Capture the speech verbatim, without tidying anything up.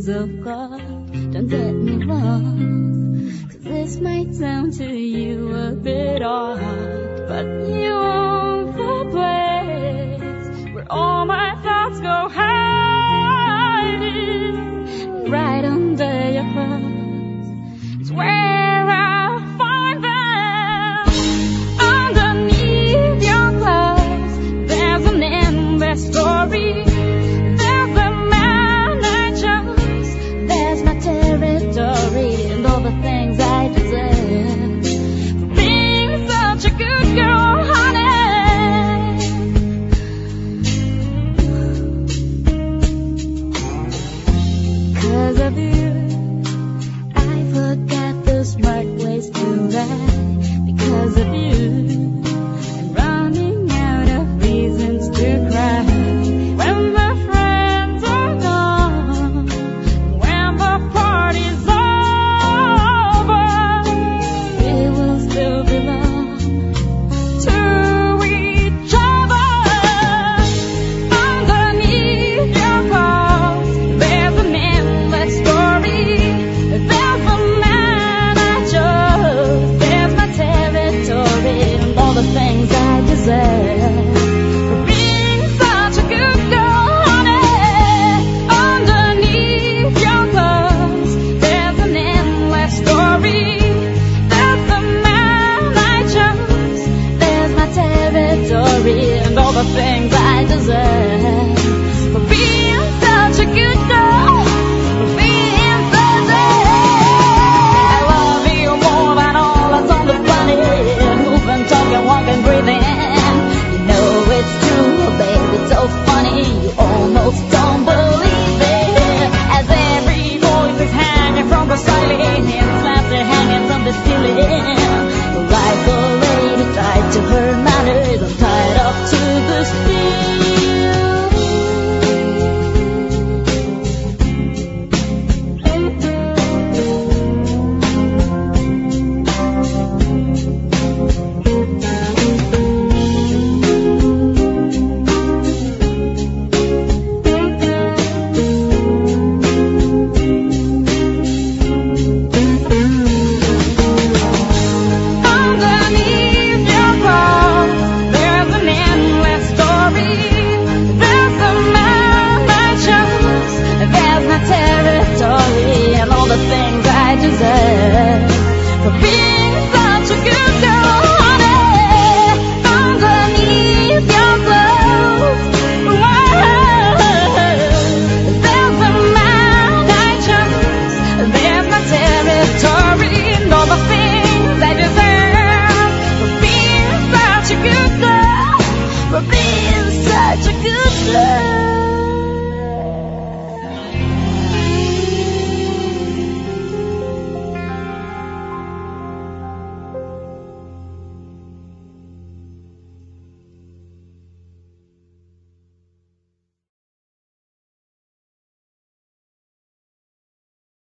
things, of course. Don't get me wrong, 'cause this might sound to you a bit odd, but you own the place where all my thoughts go hiding. Right under your clothes is where I find them. Underneath your clothes, there's an endless story. Territory and all the things I deserve for being such a good girl, honey. 'Cause of you, I forgot the smart ways to lie. Because of you, I'm running out of reasons to cry. When my friends are gone, when the party's over, we will still belong to each other. Underneath your clothes, there's an endless story. There's a man I chose, there's my territory, and all the things I deserve for being such a good girl, honey. Underneath your clothes, there's an endless story. There's the man I chose, there's my territory, and all the things I deserve for being such a good girl, for being such a... I love you more than all that's on the planet. Moving, talking, walking, breathing. You know it's true, baby, it's so funny. You almost don't believe it. As every voice is hanging from the ceiling, and slaps are hanging from the ceiling. Like a lady tied to her manners, I'm tied up to the steel. Underneath your clothes, there's an endless story. There's the man I chose, there's my territory, and all the things I deserve for being such a good girl, honey. Underneath your clothes, whoa, there's the man I chose, there's my territory, and all the things I deserve for being such a good girl, for being such a good girl.